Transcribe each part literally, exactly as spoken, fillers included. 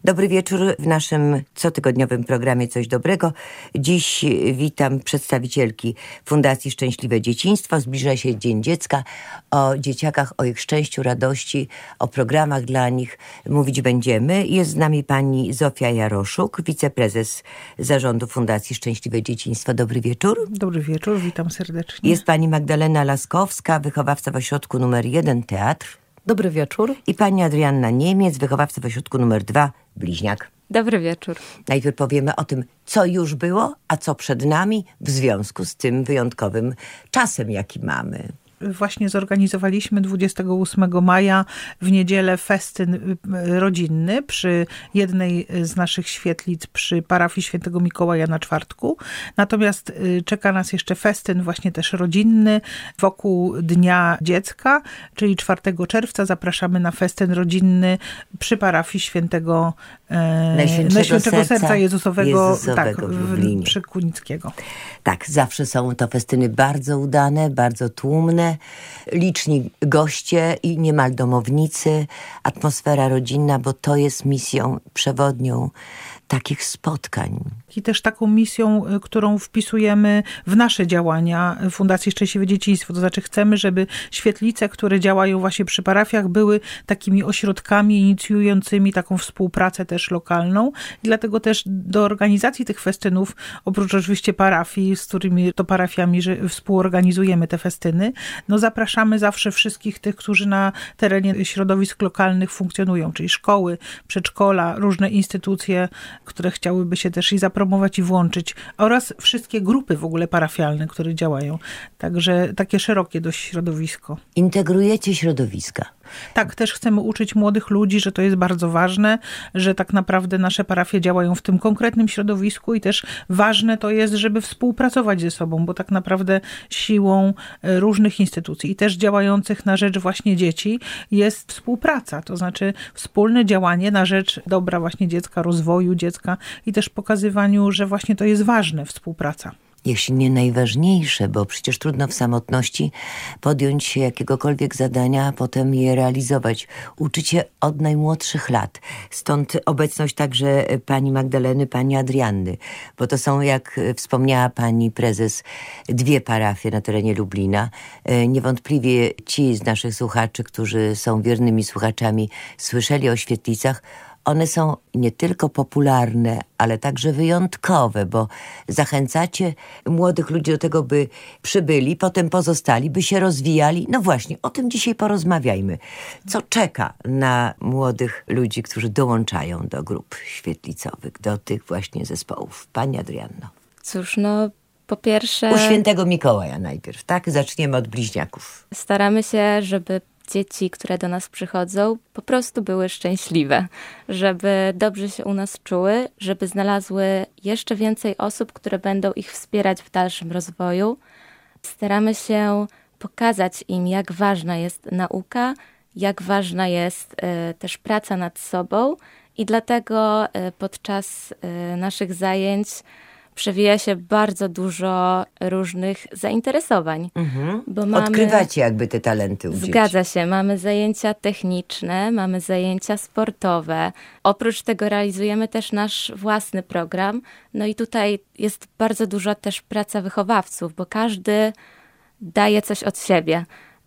Dobry wieczór w naszym cotygodniowym programie Coś Dobrego. Dziś witam przedstawicielki Fundacji Szczęśliwe Dzieciństwo. Zbliża się Dzień Dziecka. O dzieciakach, o ich szczęściu, radości, o programach dla nich mówić będziemy. Jest z nami pani Zofia Jaroszuk, wiceprezes zarządu Fundacji Szczęśliwe Dzieciństwo. Dobry wieczór. Dobry wieczór, witam serdecznie. Jest pani Magdalena Laskowska, wychowawca w ośrodku numer jeden Teatr. Dobry wieczór. I pani Adrianna Niemiec, wychowawca w ośrodku numer dwa Bliźniak. Dobry wieczór. Najpierw powiemy o tym, co już było, a co przed nami w związku z tym wyjątkowym czasem, jaki mamy. Właśnie zorganizowaliśmy dwudziestego ósmego maja w niedzielę festyn rodzinny przy jednej z naszych świetlic przy parafii Świętego Mikołaja na Czwartku. Natomiast czeka nas jeszcze festyn właśnie też rodzinny wokół Dnia Dziecka, czyli czwartego czerwca zapraszamy na festyn rodzinny przy parafii Świętego Najświętszego, Najświętszego Serca, Serca Jezusowego, Jezusowego tak, w, przy Kunickiego. Tak, zawsze są to festyny bardzo udane, bardzo tłumne, liczni goście i niemal domownicy, atmosfera rodzinna, bo to jest misją przewodnią takich spotkań. I też taką misją, którą wpisujemy w nasze działania Fundacji Szczęśliwe Dzieciństwo. To znaczy chcemy, żeby świetlice, które działają właśnie przy parafiach, były takimi ośrodkami inicjującymi taką współpracę też lokalną. I dlatego też do organizacji tych festynów, oprócz oczywiście parafii, z którymi to parafiami że współorganizujemy te festyny, no zapraszamy zawsze wszystkich tych, którzy na terenie środowisk lokalnych funkcjonują, czyli szkoły, przedszkola, różne instytucje, które chciałyby się też i zapromować i włączyć, oraz wszystkie grupy w ogóle parafialne, które działają. Także takie szerokie dość środowisko. Integrujecie środowiska. Tak, też chcemy uczyć młodych ludzi, że to jest bardzo ważne, że tak naprawdę nasze parafie działają w tym konkretnym środowisku i też ważne to jest, żeby współpracować ze sobą, bo tak naprawdę siłą różnych instytucji i też działających na rzecz właśnie dzieci jest współpraca, to znaczy wspólne działanie na rzecz dobra właśnie dziecka, rozwoju dziecka i też pokazywaniu, że właśnie to jest ważne, współpraca. Jeśli nie najważniejsze, bo przecież trudno w samotności podjąć się jakiegokolwiek zadania, a potem je realizować. Uczycie od najmłodszych lat. Stąd obecność także pani Magdaleny, pani Adrianny, bo to są, jak wspomniała pani prezes, dwie parafie na terenie Lublina. Niewątpliwie ci z naszych słuchaczy, którzy są wiernymi słuchaczami, słyszeli o świetlicach. One są nie tylko popularne, ale także wyjątkowe, bo zachęcacie młodych ludzi do tego, by przybyli, potem pozostali, by się rozwijali. No właśnie, o tym dzisiaj porozmawiajmy. Co czeka na młodych ludzi, którzy dołączają do grup świetlicowych, do tych właśnie zespołów? Pani Adrianno. Cóż, no po pierwsze... U Świętego Mikołaja najpierw, tak? Zaczniemy od bliźniaków. Staramy się, żeby dzieci, które do nas przychodzą, po prostu były szczęśliwe, żeby dobrze się u nas czuły, żeby znalazły jeszcze więcej osób, które będą ich wspierać w dalszym rozwoju. Staramy się pokazać im, jak ważna jest nauka, jak ważna jest y, też praca nad sobą i dlatego y, podczas y, naszych zajęć przewija się bardzo dużo różnych zainteresowań. Mhm. Bo mamy, odkrywacie jakby te talenty u dzieci. Zgadza się. Mamy zajęcia techniczne, mamy zajęcia sportowe. Oprócz tego realizujemy też nasz własny program. No i tutaj jest bardzo duża też praca wychowawców, bo każdy daje coś od siebie.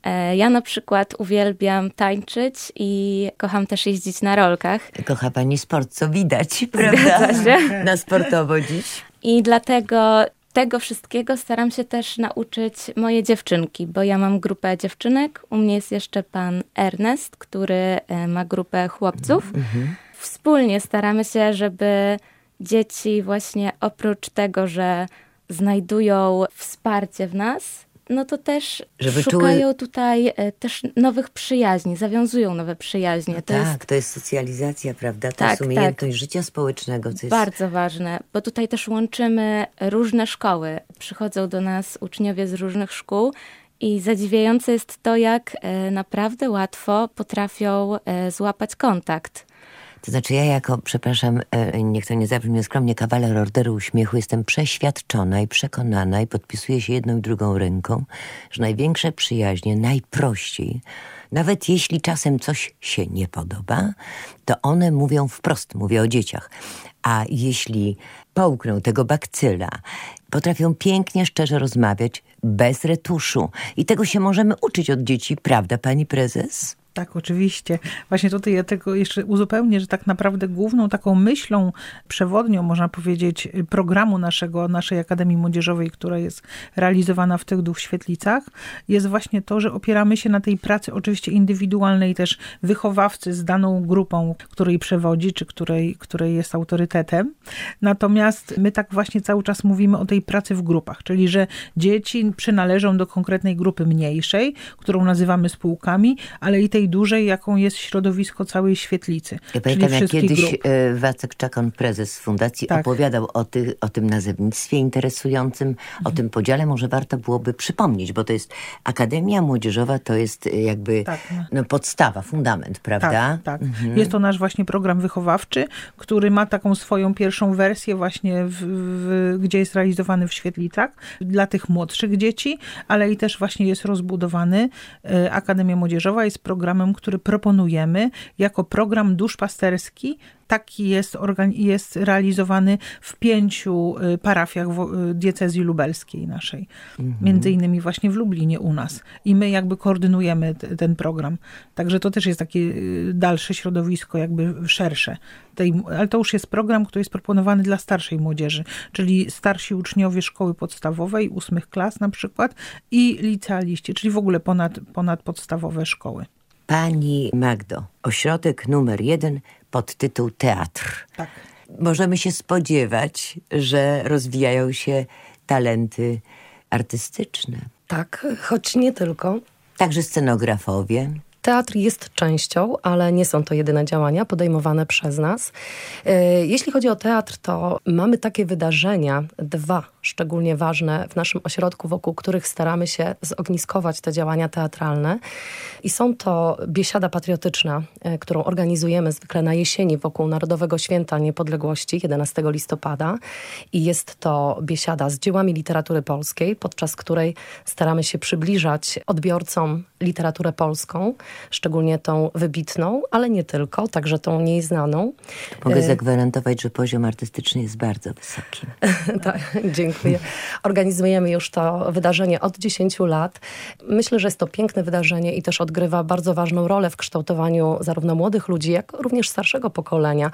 Ja na przykład uwielbiam tańczyć i kocham też jeździć na rolkach. Kocha pani sport, co widać, prawda? Zgadza się. Na sportowo dziś. I dlatego tego wszystkiego staram się też nauczyć moje dziewczynki, bo ja mam grupę dziewczynek. U mnie jest jeszcze pan Ernest, który ma grupę chłopców. Mm-hmm. Wspólnie staramy się, żeby dzieci właśnie oprócz tego, że znajdują wsparcie w nas, no to też żeby szukają czuły... tutaj też nowych przyjaźni, zawiązują nowe przyjaźnie. No to tak, jest... to jest socjalizacja, prawda? To tak, jest umiejętność tak. życia społecznego. Co jest... Bardzo ważne, bo tutaj też łączymy różne szkoły. Przychodzą do nas uczniowie z różnych szkół i zadziwiające jest to, jak naprawdę łatwo potrafią złapać kontakt. To znaczy ja jako, przepraszam, niech to nie zabrzmi skromnie, kawaler Orderu Uśmiechu, jestem przeświadczona i przekonana i podpisuję się jedną i drugą ręką, że największe przyjaźnie, najprościej, nawet jeśli czasem coś się nie podoba, to one mówią wprost, mówię o dzieciach. A jeśli połkną tego bakcyla, potrafią pięknie, szczerze rozmawiać, bez retuszu. I tego się możemy uczyć od dzieci, prawda, pani prezes? Tak, oczywiście. Właśnie tutaj ja tego jeszcze uzupełnię, że tak naprawdę główną taką myślą przewodnią, można powiedzieć, programu naszego, naszej Akademii Młodzieżowej, która jest realizowana w tych dwóch świetlicach, jest właśnie to, że opieramy się na tej pracy oczywiście indywidualnej też wychowawcy z daną grupą, której przewodzi, czy której, której jest autorytetem. Natomiast my tak właśnie cały czas mówimy o tej pracy w grupach, czyli że dzieci przynależą do konkretnej grupy mniejszej, którą nazywamy spółkami, ale i tej dużej, jaką jest środowisko całej świetlicy. Ja pamiętam, jak kiedyś grup. Wacek Czakon, prezes fundacji, tak. opowiadał o, ty, o tym nazewnictwie interesującym, mhm. o tym podziale. Może warto byłoby przypomnieć, bo to jest Akademia Młodzieżowa, to jest jakby tak. no, podstawa, fundament, prawda? Tak, tak. Mhm. Jest to nasz właśnie program wychowawczy, który ma taką swoją pierwszą wersję właśnie, w, w, gdzie jest realizowany w świetlicach dla tych młodszych dzieci, ale i też właśnie jest rozbudowany. Akademia Młodzieżowa jest programem, który proponujemy jako program duszpasterski. Taki jest, organ- jest realizowany w pięciu parafiach diecezji lubelskiej naszej. Mhm. Między innymi właśnie w Lublinie u nas. I my jakby koordynujemy t- ten program. Także to też jest takie dalsze środowisko, jakby szersze. Tej, ale to już jest program, który jest proponowany dla starszej młodzieży, czyli starsi uczniowie szkoły podstawowej, ósmych klas na przykład i licealiści, czyli w ogóle ponad, ponadpodstawowe szkoły. Pani Magdo, ośrodek numer jeden pod tytuł Teatr. Tak. Możemy się spodziewać, że rozwijają się talenty artystyczne. Tak, choć nie tylko. Także scenografowie. Teatr jest częścią, ale nie są to jedyne działania podejmowane przez nas. Jeśli chodzi o teatr, to mamy takie wydarzenia, dwa szczególnie ważne w naszym ośrodku, wokół których staramy się zogniskować te działania teatralne. I są to biesiada patriotyczna, którą organizujemy zwykle na jesieni wokół Narodowego Święta Niepodległości, jedenastego listopada. I jest to biesiada z dziełami literatury polskiej, podczas której staramy się przybliżać odbiorcom literaturę polską, szczególnie tą wybitną, ale nie tylko, także tą mniej znaną. Mogę zagwarantować, że poziom artystyczny jest bardzo wysoki. Tak, dziękuję. Organizujemy już to wydarzenie od dziesięciu lat. Myślę, że jest to piękne wydarzenie i też odgrywa bardzo ważną rolę w kształtowaniu zarówno młodych ludzi, jak również starszego pokolenia.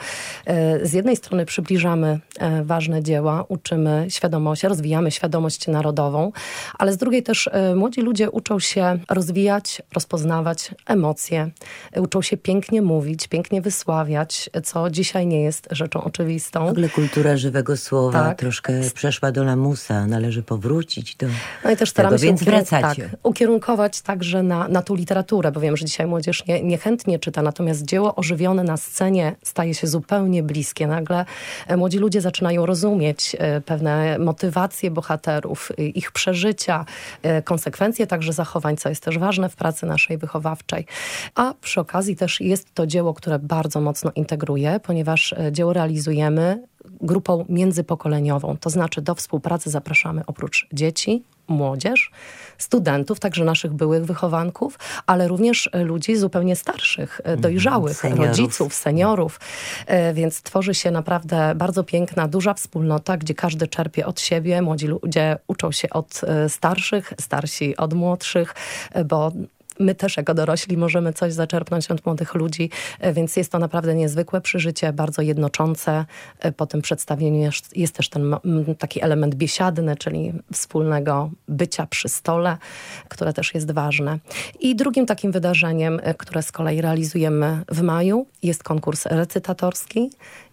Z jednej strony przybliżamy ważne dzieła, uczymy świadomość, rozwijamy świadomość narodową, ale z drugiej też młodzi ludzie uczą się rozwijać, rozpoznawać emocje, uczą się pięknie mówić, pięknie wysławiać, co dzisiaj nie jest rzeczą oczywistą. W ogóle kultura żywego słowa tak. troszkę przeszła do lamusa, należy powrócić do no i też staramy tego, się więc ukierun- wracacie. Tak, ukierunkować także na, na tą literaturę, bo wiem, że dzisiaj młodzież nie, niechętnie czyta, natomiast dzieło ożywione na scenie staje się zupełnie bliskie. Nagle młodzi ludzie zaczynają rozumieć pewne motywacje bohaterów, ich przeżycia, konsekwencje także zachowań, co jest też ważne w pracy naszej wychowawczej. A przy okazji też jest to dzieło, które bardzo mocno integruje, ponieważ dzieło realizujemy grupą międzypokoleniową. To znaczy do współpracy zapraszamy oprócz dzieci, młodzież, studentów, także naszych byłych wychowanków, ale również ludzi zupełnie starszych, dojrzałych, seniorów. rodziców, seniorów. Więc tworzy się naprawdę bardzo piękna, duża wspólnota, gdzie każdy czerpie od siebie. Młodzi ludzie uczą się od starszych, starsi od młodszych, bo my też jako dorośli możemy coś zaczerpnąć od młodych ludzi, więc jest to naprawdę niezwykłe przeżycie, bardzo jednoczące. Po tym przedstawieniu jest, jest też ten taki element biesiadny, czyli wspólnego bycia przy stole, które też jest ważne. I drugim takim wydarzeniem, które z kolei realizujemy w maju, jest konkurs recytatorski.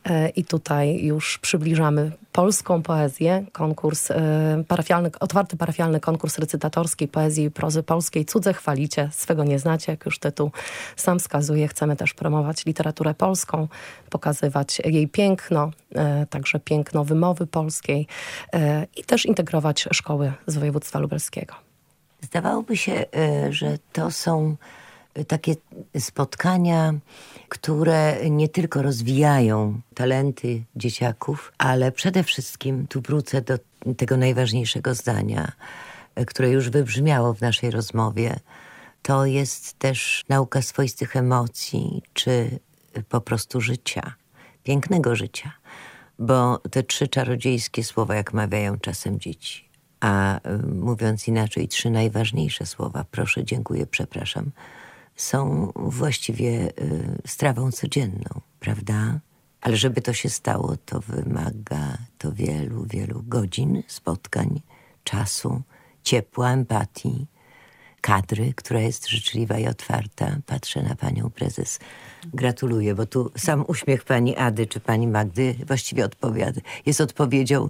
I tutaj już przybliżamy polską poezję, konkurs parafialny, otwarty parafialny konkurs recytatorski poezji i prozy polskiej. Cudze chwalicie, swego nie znacie, jak już tytuł sam wskazuje. Chcemy też promować literaturę polską, pokazywać jej piękno, także piękno wymowy polskiej i też integrować szkoły z województwa lubelskiego. Zdawałoby się, że to są takie spotkania, które nie tylko rozwijają talenty dzieciaków, ale przede wszystkim, tu wrócę do tego najważniejszego zdania, które już wybrzmiało w naszej rozmowie, to jest też nauka swoistych emocji, czy po prostu życia, pięknego życia. Bo te trzy czarodziejskie słowa, jak mawiają czasem dzieci, a mówiąc inaczej, trzy najważniejsze słowa, proszę, dziękuję, przepraszam, są właściwie strawą codzienną, prawda? Ale żeby to się stało, to wymaga to wielu, wielu godzin spotkań, czasu, ciepła, empatii, kadry, która jest życzliwa i otwarta. Patrzę na panią prezes. Gratuluję, bo tu sam uśmiech pani Ady czy pani Magdy właściwie odpowiada. Jest odpowiedzią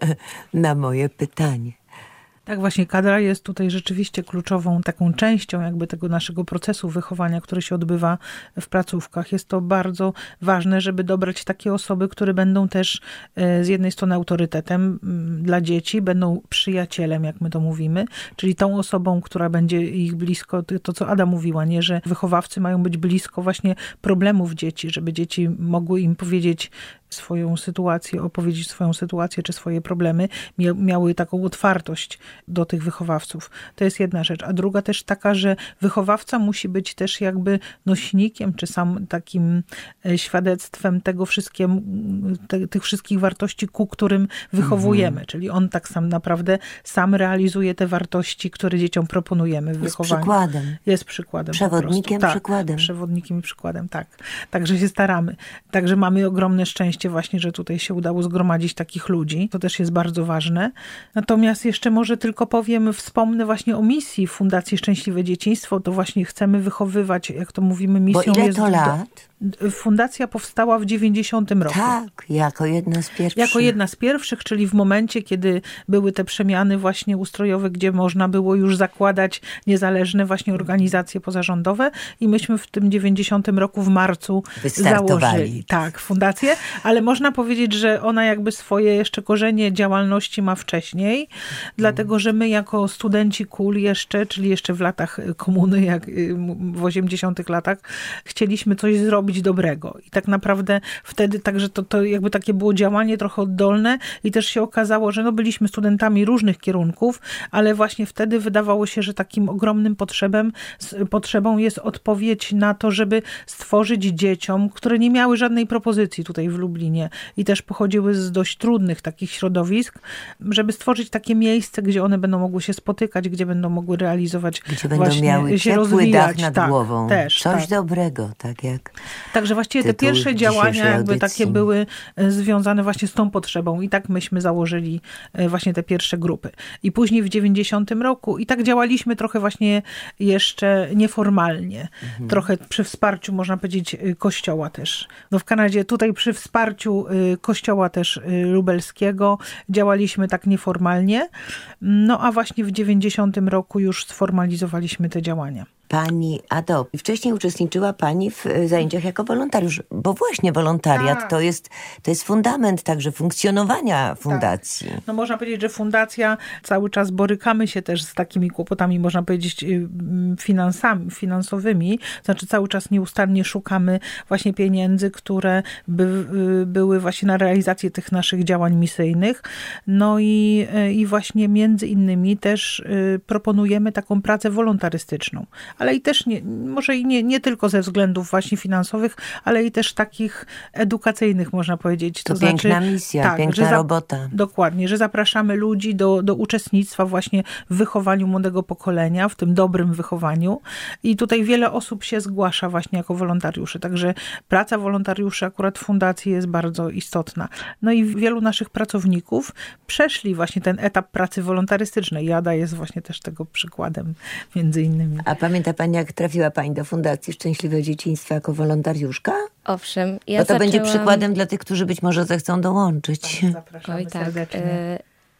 na moje pytanie. Tak, właśnie kadra jest tutaj rzeczywiście kluczową taką częścią jakby tego naszego procesu wychowania, który się odbywa w placówkach. Jest to bardzo ważne, żeby dobrać takie osoby, które będą też z jednej strony autorytetem dla dzieci, będą przyjacielem, jak my to mówimy, czyli tą osobą, która będzie ich blisko, to co Ada mówiła, nie, że wychowawcy mają być blisko właśnie problemów dzieci, żeby dzieci mogły im powiedzieć swoją sytuację, opowiedzieć swoją sytuację czy swoje problemy, miały taką otwartość do tych wychowawców. To jest jedna rzecz. A druga też taka, że wychowawca musi być też jakby nośnikiem, czy sam takim świadectwem tego wszystkiego, te, tych wszystkich wartości, ku którym wychowujemy. Mhm. Czyli on tak sam naprawdę sam realizuje te wartości, które dzieciom proponujemy w wychowaniu. Jest przykładem. Jest przykładem. Przewodnikiem, tak, przykładem. Przewodnikiem i przykładem, tak. Także się staramy. Także mamy ogromne szczęście właśnie, że tutaj się udało zgromadzić takich ludzi. To też jest bardzo ważne. Natomiast jeszcze może tylko powiem, wspomnę właśnie o misji Fundacji Szczęśliwe Dzieciństwo. To właśnie chcemy wychowywać, jak to mówimy, misją. Bo ile jest to lat? Fundacja powstała w dziewięćdziesiątym roku. Tak, jako jedna z pierwszych. Jako jedna z pierwszych, czyli w momencie, kiedy były te przemiany właśnie ustrojowe, gdzie można było już zakładać niezależne właśnie organizacje pozarządowe i myśmy w tym dziewięćdziesiątym roku w marcu założyli tak, fundację, ale można powiedzieć, że ona jakby swoje jeszcze korzenie działalności ma wcześniej, hmm. dlatego, że my jako studenci K U L jeszcze, czyli jeszcze w latach komuny, jak w osiemdziesiątych latach, chcieliśmy coś zrobić dobrego. I tak naprawdę wtedy także to, to jakby takie było działanie trochę oddolne i też się okazało, że no byliśmy studentami różnych kierunków, ale właśnie wtedy wydawało się, że takim ogromnym potrzebem, potrzebą jest odpowiedź na to, żeby stworzyć dzieciom, które nie miały żadnej propozycji tutaj w Lublinie i też pochodziły z dość trudnych takich środowisk, żeby stworzyć takie miejsce, gdzie one będą mogły się spotykać, gdzie będą mogły realizować, gdzie będą miały się ciepły rozwijać. dach nad tak, głową. też, Coś tak. dobrego, tak jak Także właściwie te pierwsze działania jakby takie były związane właśnie z tą potrzebą i tak myśmy założyli właśnie te pierwsze grupy. I później w dziewięćdziesiątym roku i tak działaliśmy trochę właśnie jeszcze nieformalnie. Mhm. Trochę przy wsparciu, można powiedzieć, kościoła też. No w Kanadzie tutaj przy wsparciu kościoła też lubelskiego działaliśmy tak nieformalnie. No a właśnie w dziewięćdziesiątym roku już sformalizowaliśmy te działania. Pani Ado, wcześniej uczestniczyła pani w zajęciach jako wolontariusz, bo właśnie wolontariat tak. to, jest, to jest fundament także funkcjonowania fundacji. Tak. No można powiedzieć, że fundacja cały czas borykamy się też z takimi kłopotami, można powiedzieć, finansami, finansowymi. Znaczy cały czas nieustannie szukamy właśnie pieniędzy, które by, były właśnie na realizację tych naszych działań misyjnych. No i, i właśnie między innymi też proponujemy taką pracę wolontarystyczną. Ale i też nie, może i nie, nie tylko ze względów właśnie finansowych, ale i też takich edukacyjnych, można powiedzieć. To, to piękna znaczy, misja, tak, piękna że za, robota. Dokładnie, że zapraszamy ludzi do, do uczestnictwa właśnie w wychowaniu młodego pokolenia, w tym dobrym wychowaniu. I tutaj wiele osób się zgłasza właśnie jako wolontariuszy. Także praca wolontariuszy akurat w fundacji jest bardzo istotna. No i wielu naszych pracowników przeszli właśnie ten etap pracy wolontarystycznej. Jada jest właśnie też tego przykładem między innymi. A pamięta pani, jak trafiła pani do Fundacji Szczęśliwe Dzieciństwo jako wolontariuszka? Owszem. Ja Bo to zaczęłam... będzie przykładem dla tych, którzy być może zechcą dołączyć. Zapraszamy Oj, tak. serdecznie.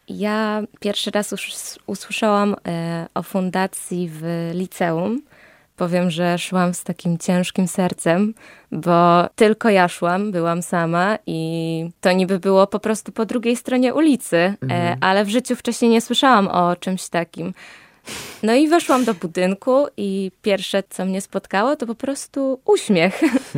Ja pierwszy raz usłyszałam o fundacji w liceum. Powiem, że szłam z takim ciężkim sercem, bo tylko ja szłam, byłam sama i to niby było po prostu po drugiej stronie ulicy, mhm. ale w życiu wcześniej nie słyszałam o czymś takim. No i weszłam do budynku i pierwsze, co mnie spotkało, to po prostu uśmiech.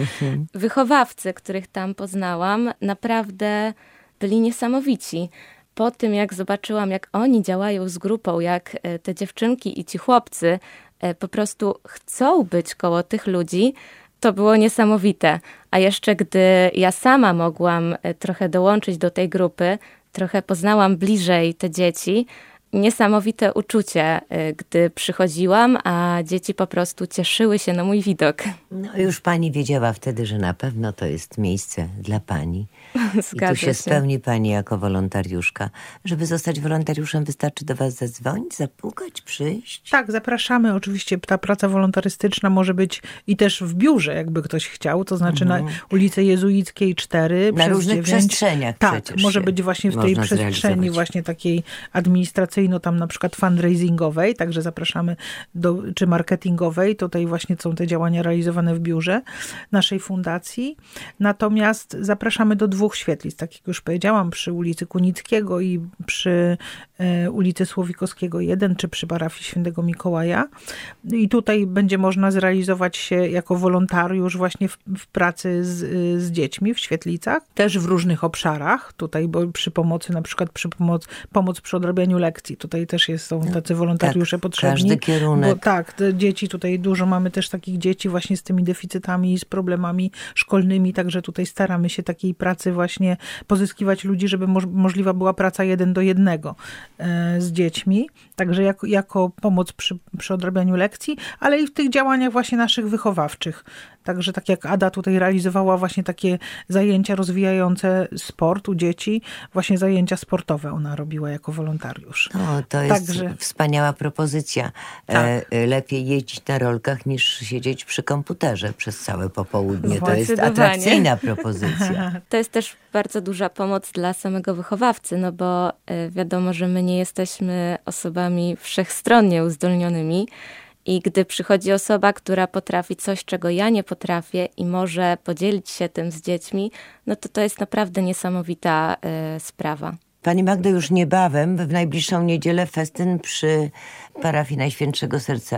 Wychowawcy, których tam poznałam, naprawdę byli niesamowici. Po tym, jak zobaczyłam, jak oni działają z grupą, jak te dziewczynki i ci chłopcy po prostu chcą być koło tych ludzi, to było niesamowite. A jeszcze gdy ja sama mogłam trochę dołączyć do tej grupy, trochę poznałam bliżej te dzieci, niesamowite uczucie, gdy przychodziłam, a dzieci po prostu cieszyły się na mój widok. No już pani wiedziała wtedy, że na pewno to jest miejsce dla pani. Zgadza I tu się, się spełni pani jako wolontariuszka. Żeby zostać wolontariuszem, wystarczy do was zadzwonić, zapukać, przyjść? Tak, zapraszamy. Oczywiście ta praca wolontarystyczna może być i też w biurze, jakby ktoś chciał, to znaczy mhm. na ulicy Jezuickiej cztery. Na różnych dziewięć. przestrzeniach Tak, przecież może być właśnie w tej przestrzeni właśnie takiej administracyjno, tam na przykład fundraisingowej, także zapraszamy do, czy marketingowej. Tutaj właśnie są te działania realizowane w biurze naszej fundacji. Natomiast zapraszamy do dwóch świetlic, tak jak już powiedziałam, przy ulicy Kunickiego i przy e, ulicy Słowikowskiego jeden, czy przy parafii Świętego Mikołaja. I tutaj będzie można zrealizować się jako wolontariusz właśnie w, w pracy z, z dziećmi w świetlicach, też w różnych obszarach. Tutaj, bo przy pomocy, na przykład przy pomoc, pomoc przy odrabianiu lekcji. Tutaj też jest, są tacy wolontariusze tak, potrzebni. Każdy kierunek. Bo tak, te dzieci tutaj dużo mamy też takich dzieci właśnie z tymi deficytami, z problemami szkolnymi, także tutaj staramy się takiej pracy właśnie pozyskiwać ludzi, żeby moż, możliwa była praca jeden do jednego e, z dziećmi. Także jako, jako pomoc przy, przy odrabianiu lekcji, ale i w tych działaniach właśnie naszych wychowawczych. Także tak jak Ada tutaj realizowała właśnie takie zajęcia rozwijające sport u dzieci, właśnie zajęcia sportowe ona robiła jako wolontariusz. O, to jest Także wspaniała propozycja. Tak. E, lepiej jeździć na rolkach niż siedzieć przy komputerze przez całe popołudnie. To jest Zdecydowanie. atrakcyjna propozycja. To jest też bardzo duża pomoc dla samego wychowawcy, no bo wiadomo, że my nie jesteśmy osobami wszechstronnie uzdolnionymi. I gdy przychodzi osoba, która potrafi coś, czego ja nie potrafię i może podzielić się tym z dziećmi, no to to jest naprawdę niesamowita y, sprawa. Pani Magdo, już niebawem, w najbliższą niedzielę festyn przy parafii Najświętszego Serca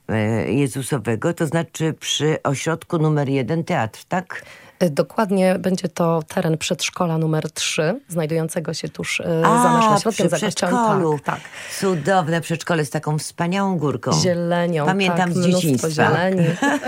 Jezusowego, to znaczy przy ośrodku numer jeden teatr, tak? Dokładnie będzie to teren przedszkola numer trzy, znajdującego się tuż A, za naszym ośrodkiem przy przedszkolu. Tak, tak. Cudowne przedszkole z taką wspaniałą górką. Zielenią. Pamiętam tak, z dzieciństwa. Zieleni.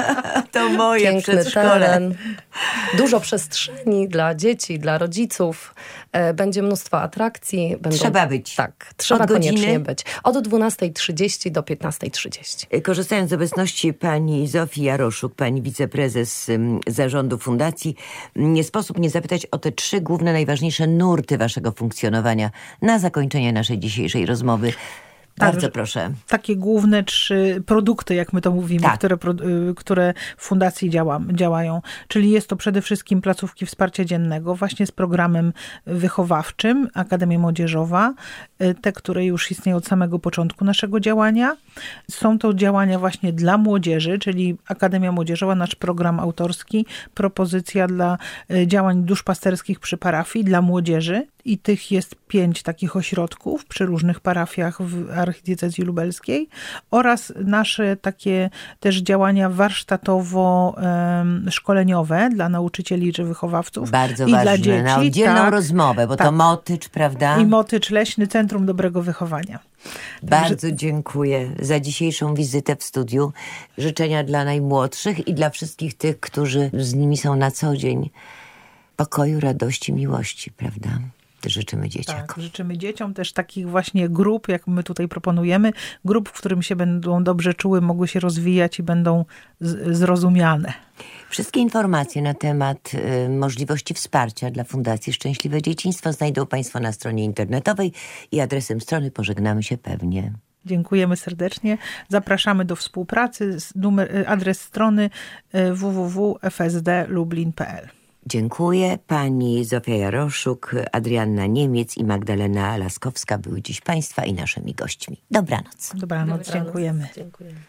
To moje Piękny przedszkole. Teren. Dużo przestrzeni dla dzieci, dla rodziców. Będzie mnóstwo atrakcji. Będą... Trzeba być. Tak, trzeba Od koniecznie godziny? być. Od dwunastej trzydzieści do piętnastej trzydzieści. Korzystając z obecności pani Zofii Jaroszuk, pani wiceprezes zarządu fundacji, nie sposób nie zapytać o te trzy główne, najważniejsze nurty waszego funkcjonowania na zakończenie naszej dzisiejszej rozmowy. Bardzo tak, proszę. Takie główne trzy produkty, jak my to mówimy, tak. które, które w fundacji działa, działają. Czyli jest to przede wszystkim placówki wsparcia dziennego, właśnie z programem wychowawczym, Akademia Młodzieżowa, te, które już istnieją od samego początku naszego działania. Są to działania właśnie dla młodzieży, czyli Akademia Młodzieżowa, nasz program autorski, propozycja dla działań duszpasterskich przy parafii dla młodzieży. I tych jest pięć takich ośrodków przy różnych parafiach w archidiecezji lubelskiej oraz nasze takie też działania warsztatowo-szkoleniowe dla nauczycieli czy wychowawców. Bardzo i ważne, dla dzieci. na oddzielną tak, rozmowę, bo tak. to Motycz, prawda? I Motycz Leśny, Centrum Dobrego Wychowania. Bardzo Także... dziękuję za dzisiejszą wizytę w studiu. Życzenia dla najmłodszych i dla wszystkich tych, którzy z nimi są na co dzień. Pokoju, radości, miłości, prawda? Życzymy dzieciakom. Tak, życzymy dzieciom też takich właśnie grup, jak my tutaj proponujemy, grup, w którym się będą dobrze czuły, mogły się rozwijać i będą z- zrozumiane. Wszystkie informacje na temat y, możliwości wsparcia dla Fundacji Szczęśliwe Dzieciństwo znajdą państwo na stronie internetowej i adresem strony pożegnamy się pewnie. Dziękujemy serdecznie. Zapraszamy do współpracy. Numer, adres strony w w w kropka f s d lublin kropka p l. Dziękuję. Pani Zofia Jaroszuk, Adrianna Niemiec i Magdalena Laskowska były dziś państwa i naszymi gośćmi. Dobranoc. Dobranoc, Dobranoc. dziękujemy. Dziękujemy.